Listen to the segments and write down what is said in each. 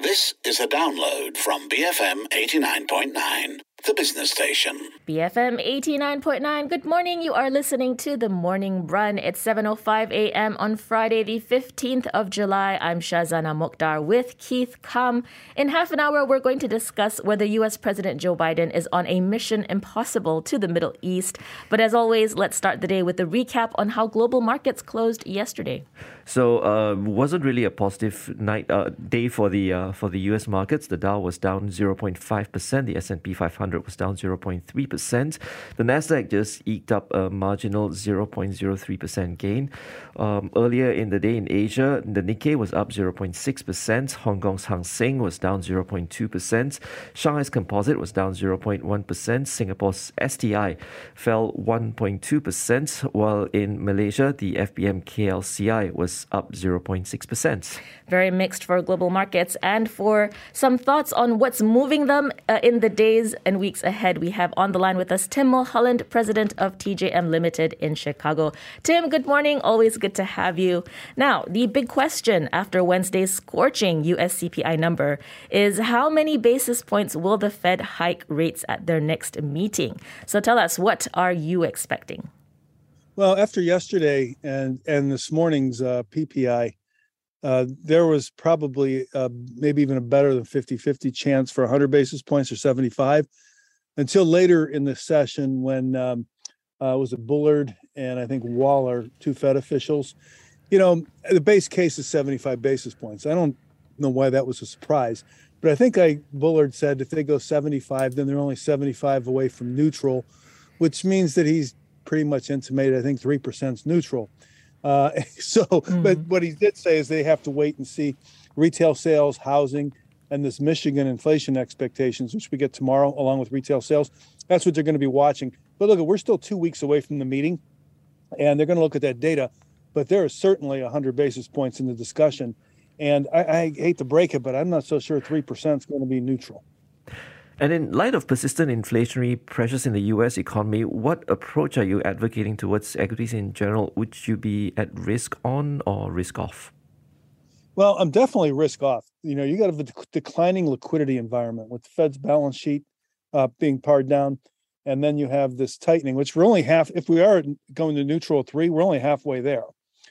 This is a download from BFM 89.9, the business station. BFM 89.9. Good morning. You are listening to The Morning Run. It's 7:05 a.m. on Friday, the 15th of July. I'm Shazana Mokhtar with Keith Kam. In half an hour, we're going to discuss whether U.S. President Joe Biden is on a mission impossible to the Middle East. But as always, let's start the day with a recap on how global markets closed yesterday. So, wasn't really a positive day for the U.S. markets. The Dow was down 0.5%. The S&P 500 was down 0.3%. The Nasdaq just eked up a marginal 0.03% gain. Earlier in the day in Asia, the Nikkei was up 0.6%. Hong Kong's Hang Seng was down 0.2%. Shanghai's Composite was down 0.1%. Singapore's STI fell 1.2%, while in Malaysia, the FBM KLCI was up 0.6%. Very mixed for global markets. And for some thoughts on what's moving them in the days and weeks ahead, we have on the line with us Tim Mulholland, president of TJM Limited in Chicago. Tim, good morning. Always good to have you. Now, the big question after Wednesday's scorching US CPI number is how many basis points will the Fed hike rates at their next meeting? So tell us, what are you expecting? Well, after yesterday and this morning's PPI, there was probably maybe even a better than 50-50 chance for 100 basis points or 75 until later in the session when was it Bullard and I think Waller, two Fed officials. You know, the base case is 75 basis points. I don't know why that was a surprise, but I think Bullard said if they go 75, then they're only 75 away from neutral, which means that he's pretty much intimated, I think 3% is neutral. But what he did say is they have to wait and see retail sales, housing, and this Michigan inflation expectations, which we get tomorrow, along with retail sales. That's what they're going to be watching. But look, we're still 2 weeks away from the meeting, and they're going to look at that data. But there is certainly 100 basis points in the discussion. And I hate to break it, but I'm not so sure 3% is going to be neutral. And in light of persistent inflationary pressures in the U.S. economy, what approach are you advocating towards equities in general? Would you be at risk on or risk off? Well, I'm definitely risk off. You know, you got a declining liquidity environment with the Fed's balance sheet being pared down. And then you have this tightening, which we're only if we are going to neutral 3, we're only halfway there.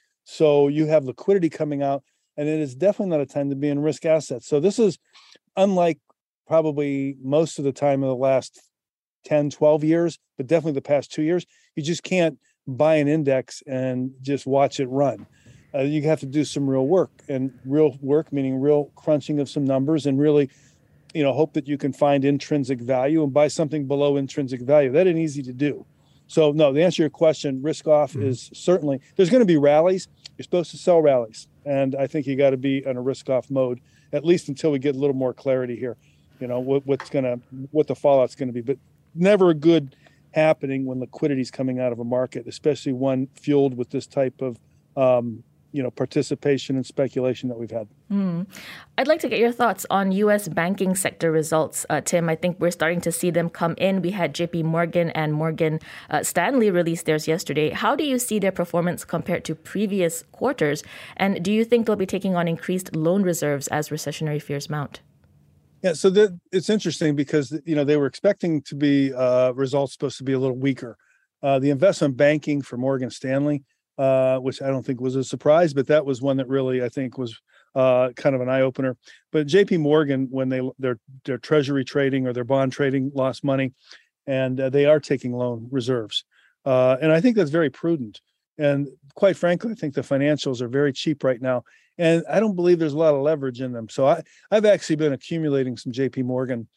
So you have liquidity coming out, and it is definitely not a time to be in risk assets. So this is unlike probably most of the time in the last 10, 12 years, but definitely the past 2 years, you just can't buy an index and just watch it run. You have to do some real work, and real work meaning real crunching of some numbers and really, you know, hope that you can find intrinsic value and buy something below intrinsic value. That ain't easy to do. So no, the answer to your question, risk off is certainly, there's going to be rallies. You're supposed to sell rallies. And I think you got to be in a risk off mode, at least until we get a little more clarity here. You know, what the fallout's going to be, but never a good happening when liquidity's coming out of a market, especially one fueled with this type of, participation and speculation that we've had. I'd like to get your thoughts on U.S. banking sector results, Tim. I think we're starting to see them come in. We had J.P. Morgan and Morgan Stanley release theirs yesterday. How do you see their performance compared to previous quarters? And do you think they'll be taking on increased loan reserves as recessionary fears mount? Yeah, so it's interesting because, you know, they were expecting to be results supposed to be a little weaker. The investment banking for Morgan Stanley, which I don't think was a surprise, but that was one that really, I think, was kind of an eye-opener. But JP Morgan, when their treasury trading or their bond trading lost money, and they are taking loan reserves. And I think that's very prudent. And quite frankly, I think the financials are very cheap right now. And I don't believe there's a lot of leverage in them. So I've actually been accumulating some JP Morgan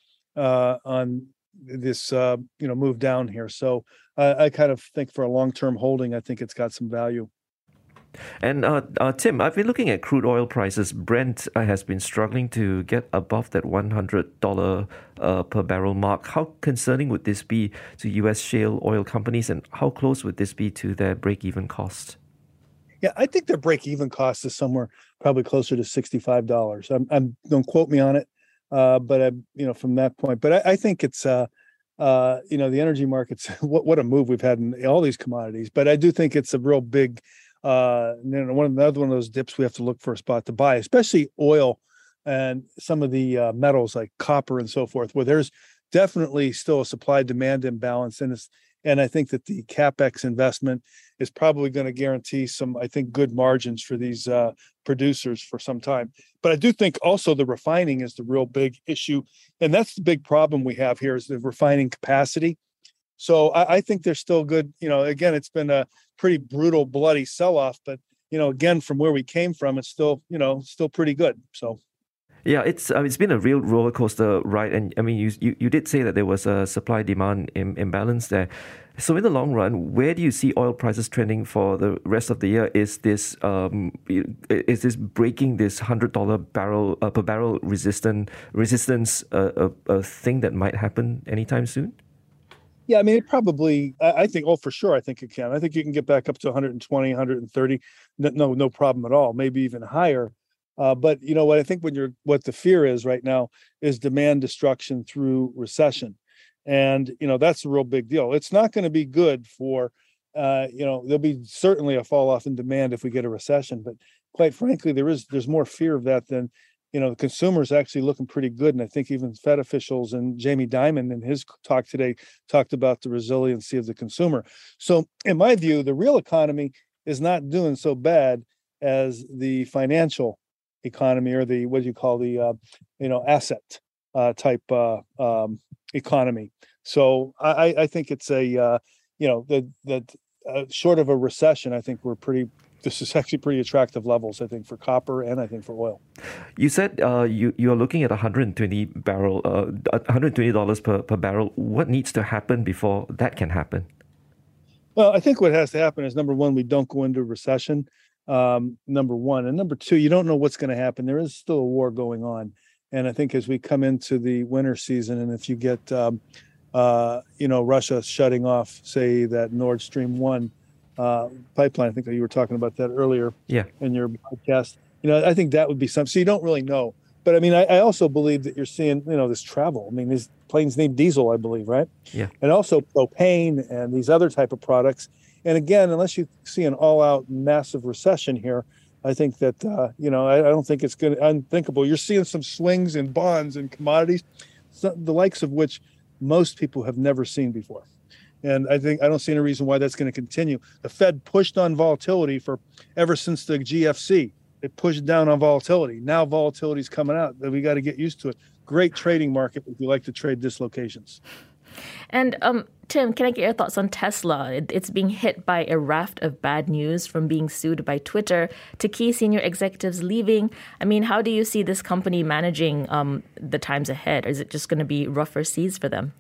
on this, move down here. So I kind of think for a long-term holding, I think it's got some value. And Tim, I've been looking at crude oil prices. Brent has been struggling to get above that $100 per barrel mark. How concerning would this be to U.S. shale oil companies, and how close would this be to their break-even cost? Yeah, I think their break-even cost is somewhere probably closer to $65. Don't quote me on it, but from that point. But I think it's the energy markets. What a move we've had in all these commodities. But I do think it's a real big. Another one of those dips we have to look for a spot to buy, especially oil. and some of the metals like copper and so forth, where there's definitely still a supply-demand imbalance, and I think that the CapEx investment is probably going to guarantee some, I think, good margins for these producers for some time. But I do think also the refining is the real big issue, and that's the big problem we have here is the refining capacity. So I think they're still good. Again, it's been a pretty brutal, bloody sell-off, but again, from where we came from, it's still pretty good. So. Yeah, it's been a real roller coaster ride, and I mean, you did say that there was a supply demand imbalance there. So in the long run, where do you see oil prices trending for the rest of the year? Is this breaking this $100 barrel per barrel resistance a thing that might happen anytime soon? Yeah, I mean, it probably, I think, for sure, I think it can. I think you can get back up to 120, 130, no problem at all, maybe even higher. But you know what I think what the fear is right now is demand destruction through recession, and that's a real big deal. It's not going to be good for there'll be certainly a fall off in demand if we get a recession, but quite frankly, there's more fear of that than the consumer's actually looking pretty good. And I think even Fed officials and Jamie Dimon in his talk today talked about the resiliency of the consumer. So in my view, the real economy is not doing so bad as the financial economy, or the what you call the asset type economy. So I think it's a short of a recession, I think this is actually pretty attractive levels, I think, for copper and I think for oil. You said you're looking at $120 per barrel. What needs to happen before that can happen? Well, I think what has to happen is, number one, we don't go into a recession. Number one, and number two, you don't know what's going to happen. There is still a war going on, and I think as we come into the winter season, and if you get Russia shutting off, say, that Nord Stream 1 pipeline, I think that you were talking about that earlier in your podcast, I think that would be something. So you don't really know, but I mean, I also believe that you're seeing this travel. I mean, these planes need diesel, I believe, right? Yeah, and also propane and these other type of products. And again, unless you see an all-out massive recession here, I think that, I don't think it's unthinkable. You're seeing some swings in bonds and commodities, the likes of which most people have never seen before. And I don't see any reason why that's going to continue. The Fed pushed on volatility ever since the GFC. They pushed down on volatility. Now volatility's coming out. We got to get used to it. Great trading market if you like to trade dislocations. And Tim, can I get your thoughts on Tesla? It's being hit by a raft of bad news, from being sued by Twitter to key senior executives leaving. I mean, how do you see this company managing the times ahead? Is it just going to be rougher seas for them?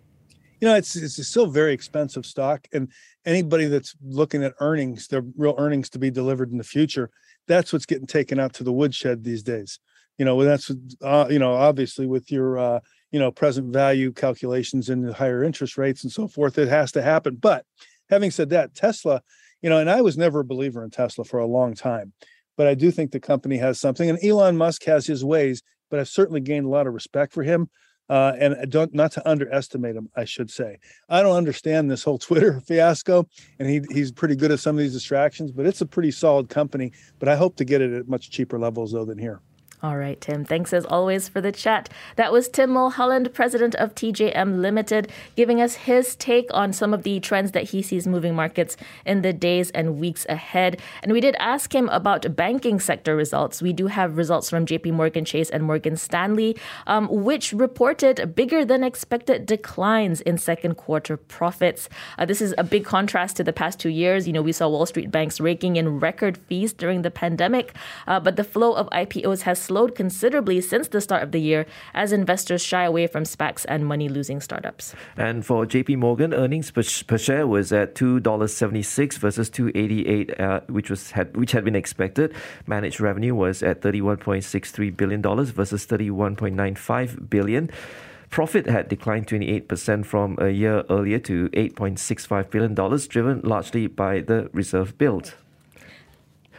It's still very expensive stock, and anybody that's looking at earnings, their real earnings to be delivered in the future, that's what's getting taken out to the woodshed these days. That's obviously with your present value calculations and the higher interest rates and so forth, it has to happen. But having said that, Tesla, and I was never a believer in Tesla for a long time, but I do think the company has something, and Elon Musk has his ways, but I've certainly gained a lot of respect for him. And not to underestimate him, I should say. I don't understand this whole Twitter fiasco, and he's pretty good at some of these distractions, but it's a pretty solid company. But I hope to get it at much cheaper levels, though, than here. All right, Tim. Thanks as always for the chat. That was Tim Mulholland, president of TJM Limited, giving us his take on some of the trends that he sees moving markets in the days and weeks ahead. And we did ask him about banking sector results. We do have results from JP Morgan Chase and Morgan Stanley, which reported bigger than expected declines in second quarter profits. This is a big contrast to the past 2 years. We saw Wall Street banks raking in record fees during the pandemic, but the flow of IPOs has slowed considerably since the start of the year as investors shy away from SPACs and money-losing startups. And for JP Morgan, earnings per share was at $2.76 versus $2.88, which had been expected. Managed revenue was at $31.63 billion versus $31.95 billion. Profit had declined 28% from a year earlier to $8.65 billion, driven largely by the reserve build.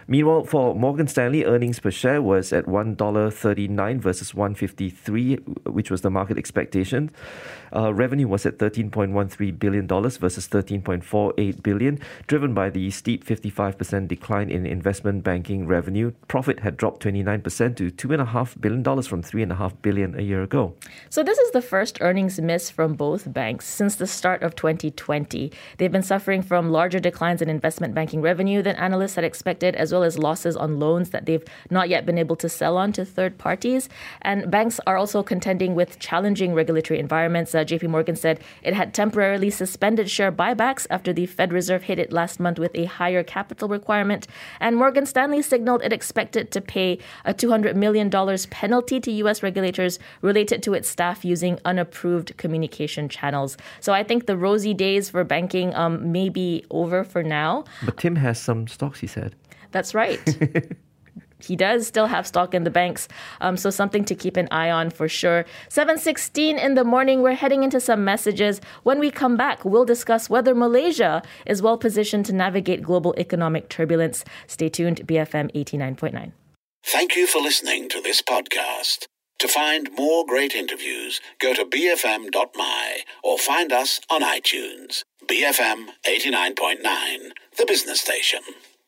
Meanwhile, for Morgan Stanley, earnings per share was at $1.39 versus $1.53, which was the market expectation. Revenue was at $13.13 billion versus $13.48 billion, driven by the steep 55% decline in investment banking revenue. Profit had dropped 29% to $2.5 billion from $3.5 billion a year ago. So this is the first earnings miss from both banks since the start of 2020. They've been suffering from larger declines in investment banking revenue than analysts had expected, as well as losses on loans that they've not yet been able to sell on to third parties. And banks are also contending with challenging regulatory environments. JP Morgan said it had temporarily suspended share buybacks after the Fed Reserve hit it last month with a higher capital requirement. And Morgan Stanley signaled it expected to pay a $200 million penalty to U.S. regulators related to its staff using unapproved communication channels. So I think the rosy days for banking may be over for now. But Tim has some stocks, he said. That's right. He does still have stock in the banks, so something to keep an eye on for sure. 7:16 in the morning, we're heading into some messages. When we come back, we'll discuss whether Malaysia is well positioned to navigate global economic turbulence. Stay tuned, BFM 89.9. Thank you for listening to this podcast. To find more great interviews, go to bfm.my or find us on iTunes. BFM 89.9, the business station.